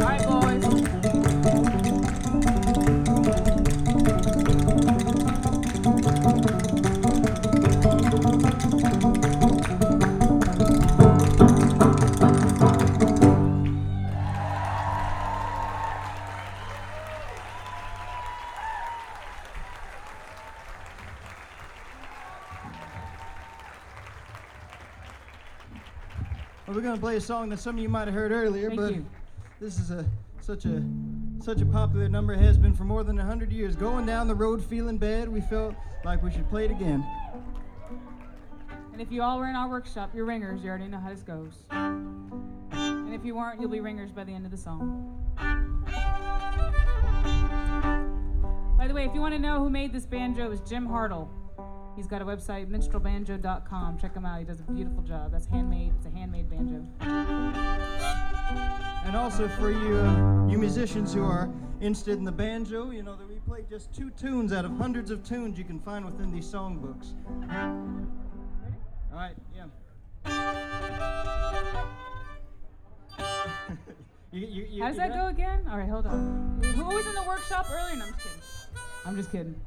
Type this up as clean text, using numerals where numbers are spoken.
right, boys. Well, we're going to play a song that some of you might have heard earlier, Thank but you. this is such a popular number, has been for more than 100 years. Going down the road feeling bad, we felt like we should play it again. And if you all were in our workshop, you're ringers. You already know how this goes. And if you weren't, you'll be ringers by the end of the song. By the way, if you want to know who made this banjo, it was Jim Hartle. He's got a website, minstrelbanjo.com. Check him out. He does a beautiful job. That's handmade. It's a handmade banjo. And also for you musicians who are interested in the banjo, you know that we play just 2 tunes out of hundreds of tunes you can find within these songbooks. Ready? All right, yeah. How does that go again? All right, hold on. Who was in the workshop earlier? No, I'm just kidding. I'm just kidding.